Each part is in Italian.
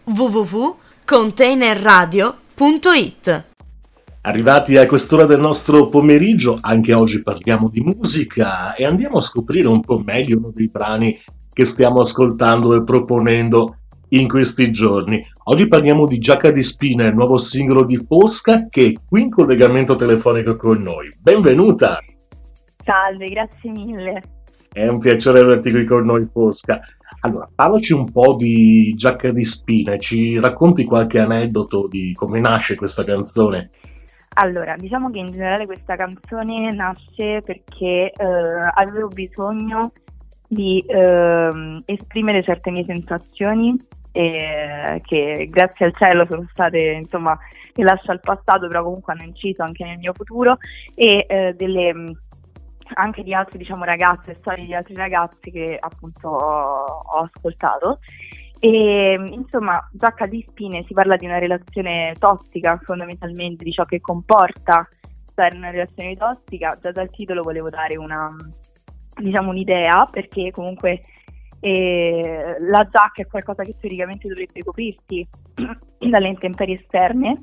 www.containerradio.it. Arrivati a quest'ora del nostro pomeriggio, anche oggi parliamo di musica e andiamo a scoprire un po' meglio uno dei brani che stiamo ascoltando e proponendo in questi giorni. Oggi parliamo di Giacca di Spina, il nuovo singolo di Fosca, che è qui in collegamento telefonico con noi. Benvenuta! Salve, grazie mille. È un piacere averti qui con noi, Fosca. Allora, parlaci un po' di Giacca di Spina, ci racconti qualche aneddoto di come nasce questa canzone? Allora, diciamo che in generale questa canzone nasce perché avevo bisogno di esprimere certe mie sensazioni che grazie al cielo sono state, insomma, che lascio al passato, però comunque hanno inciso anche nel mio futuro, e anche di altri, diciamo, ragazze, storie di altri ragazzi che appunto ho ascoltato. E insomma, Giacca di Spine si parla di una relazione tossica, fondamentalmente, di ciò che comporta stare in una relazione tossica. Già dal titolo volevo dare un'idea, perché comunque la giacca è qualcosa che teoricamente dovrebbe coprirti dalle intemperie esterne,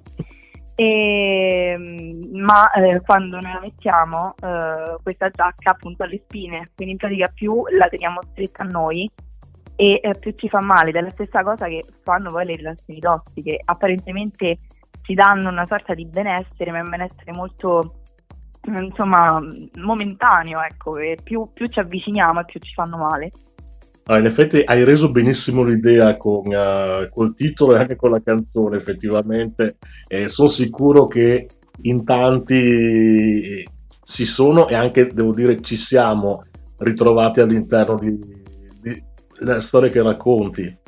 ma quando noi la mettiamo questa giacca appunto alle spine, quindi in pratica più la teniamo stretta a noi e più ci fa male. Ed è la stessa cosa che fanno poi le relazioni tossiche, apparentemente ci danno una sorta di benessere, ma è un benessere molto, insomma, momentaneo, ecco, e più ci avviciniamo e più ci fanno male. In effetti hai reso benissimo l'idea col titolo e anche con la canzone, effettivamente. Sono sicuro che in tanti si sono, e anche, devo dire, ci siamo ritrovati all'interno della storia che racconti.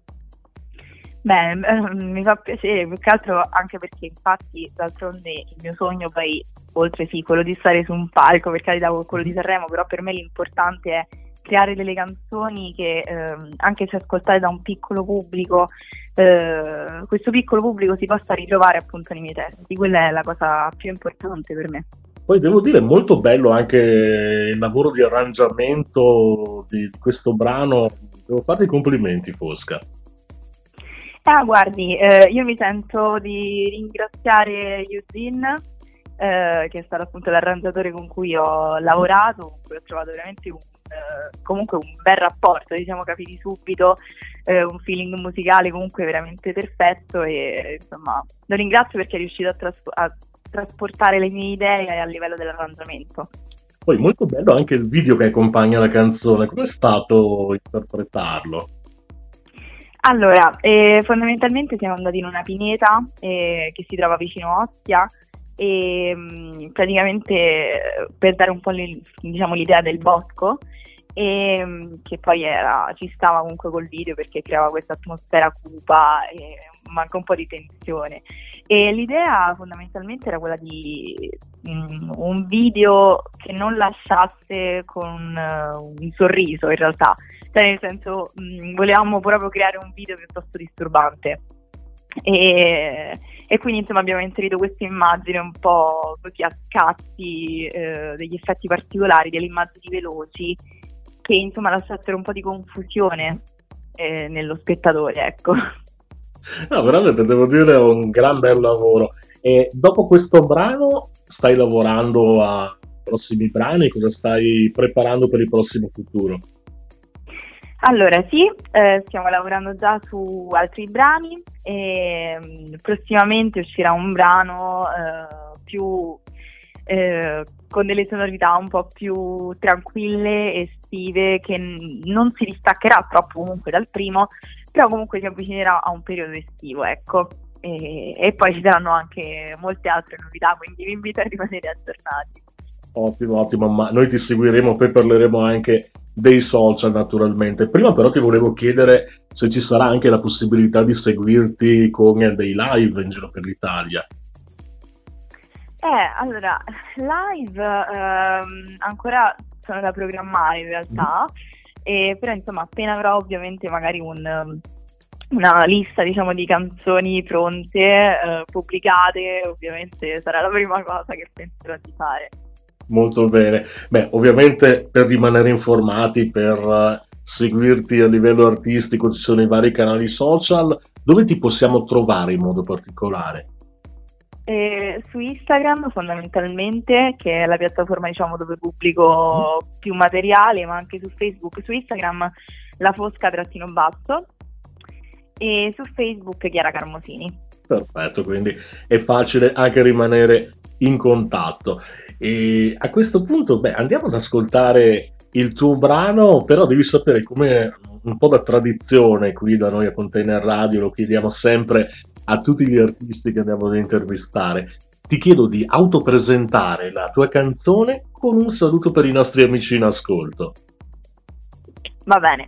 Beh, mi fa piacere, più che altro anche perché infatti d'altronde il mio sogno poi, oltre sì, quello di stare su un palco, per carità, quello di Sanremo, però per me l'importante è creare delle canzoni che anche se ascoltate da un piccolo pubblico, questo piccolo pubblico si possa ritrovare appunto nei miei testi. Quella è la cosa più importante per me. Poi devo dire molto bello anche il lavoro di arrangiamento di questo brano. Devo farti i complimenti, Fosca. Guardi, io mi sento di ringraziare Eugene, che è stato appunto l'arrangiatore con cui ho lavorato, con cui ho trovato veramente comunque un bel rapporto, diciamo, capiti subito, un feeling musicale comunque veramente perfetto, e insomma lo ringrazio perché è riuscito a trasportare le mie idee a livello dell'arrangiamento. Poi molto bello anche il video che accompagna la canzone. Com'è stato interpretarlo? Allora, fondamentalmente siamo andati in una pineta che si trova vicino a Ostia, e praticamente per dare un po' diciamo l'idea del bosco, e che poi ci stava comunque col video perché creava questa atmosfera cupa e manca un po' di tensione, e l'idea fondamentalmente era quella di un video che non lasciasse con un sorriso, in realtà, cioè nel senso volevamo proprio creare un video piuttosto disturbante, e quindi insomma abbiamo inserito questa immagine un po' così a scatti, degli effetti particolari, delle immagini veloci che insomma lasciassero un po' di confusione nello spettatore, ecco. No, veramente devo dire un gran bel lavoro. E dopo questo brano stai lavorando a prossimi brani? Cosa stai preparando per il prossimo futuro? Allora sì, stiamo lavorando già su altri brani e prossimamente uscirà un brano più con delle sonorità un po' più tranquille, estive, che non si distaccherà troppo comunque dal primo, però comunque si avvicinerà a un periodo estivo, ecco. E poi ci saranno anche molte altre novità, quindi vi invito a rimanere aggiornati. Ottimo, ma noi ti seguiremo, poi parleremo anche dei social naturalmente. Prima però ti volevo chiedere se ci sarà anche la possibilità di seguirti con dei live in giro per l'Italia. Allora, live ancora sono da programmare in realtà, però insomma appena avrò ovviamente magari una lista, diciamo, di canzoni pronte, pubblicate, ovviamente sarà la prima cosa che penserò di fare. Molto bene. Beh, ovviamente per rimanere informati, per seguirti a livello artistico, ci sono i vari canali social, dove ti possiamo trovare in modo particolare? Su Instagram fondamentalmente, che è la piattaforma diciamo dove pubblico più materiale, ma anche su Facebook. Su Instagram la Fosca_basso e su Facebook Chiara Carmosini. Perfetto, quindi è facile anche rimanere in contatto. E a questo punto, andiamo ad ascoltare il tuo brano, però devi sapere, come un po' da tradizione qui da noi a Container Radio, lo chiediamo sempre a tutti gli artisti che andiamo ad intervistare. Ti chiedo di autopresentare la tua canzone con un saluto per i nostri amici in ascolto. Va bene.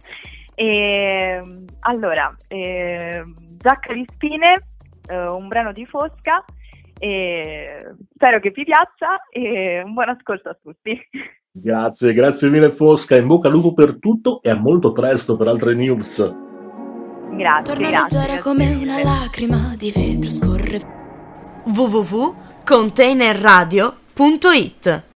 Allora, Giacca di Spine, un brano di Fosca, spero che vi piaccia e un buon ascolto a tutti. Grazie mille Fosca, in bocca al lupo per tutto e a molto presto per altre news. Grazie. Leggera come una lacrima di vetro scorre. www.containerradio.it